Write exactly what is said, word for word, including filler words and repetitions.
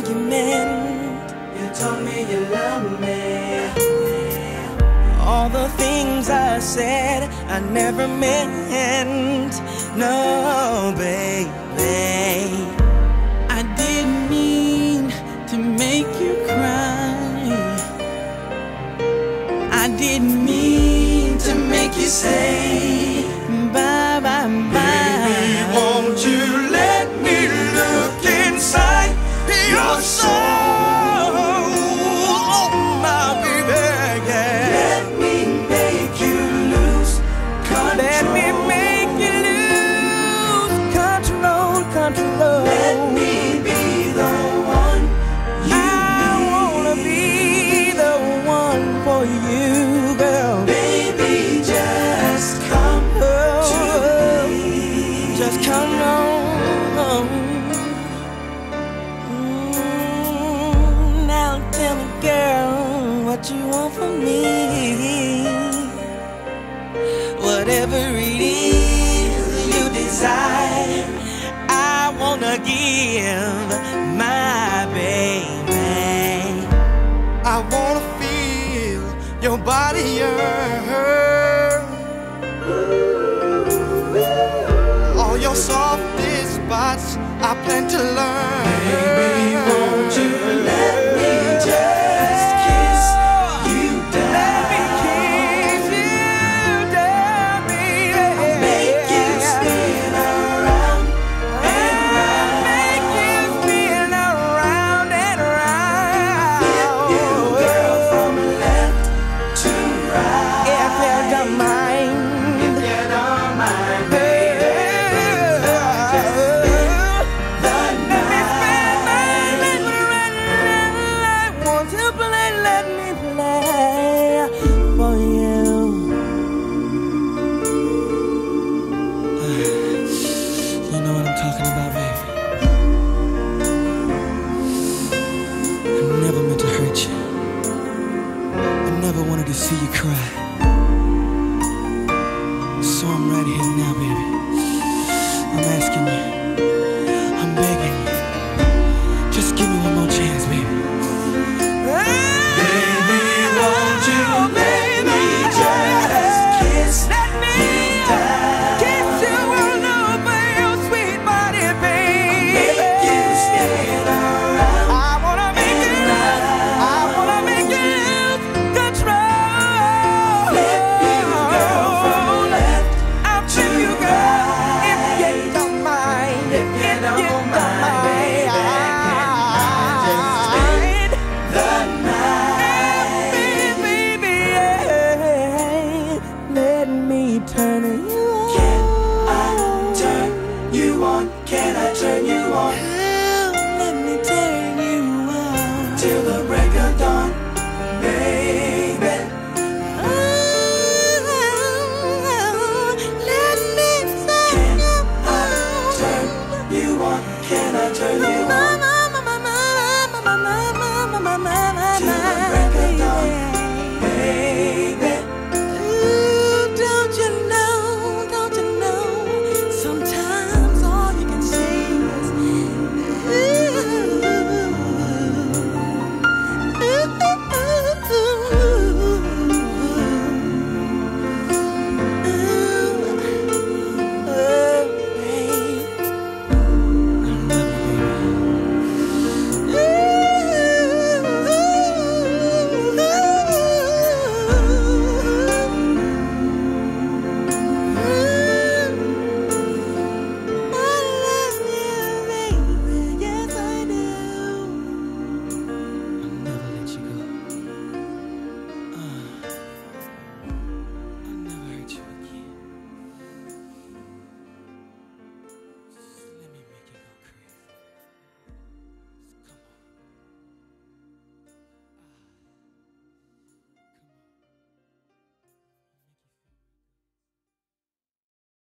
argument. You told me you love me. All the things I said I never meant. No, baby, I didn't mean to make you cry. I didn't mean to make you say bye, bye, bye. baby, won't you let me look inside your soul, oh my baby, yeah. Let me make you lose control. Let me make you lose control, control. Let me be the one you I need. wanna be the one for you, girl. Baby, just come Oh, to me. just come on. Mm, now tell me, girl, what you want from me. Whatever it is you desire, I wanna give my baby. I wanna feel your body yearn. All your softest spots I plan to learn. Baby, won't you let me just kiss you down? Let me kiss you down, baby. Make you spin around and round. Make you spin around and round. Flip you, girl, from left to right. If you don't mind, If you don't mind, baby, the I want to play, let me play for you. You know what I'm talking about, baby. I never meant to hurt you. I never wanted to see you cry. So I'm right here now, baby. I'm asking you, I'm begging you, just give me one more chance, baby. Baby, won't you let me just kiss you down? Kiss you all over your sweet body, baby. Make you spin around. I wanna make you, I wanna make you lose control. Flip you, girl, from left I'll to flip you, girl, if you right. don't mind. If you don't mind, baby, just spend the night. Baby, yeah. Let me turn you on. Can I turn you on? Can I turn you on?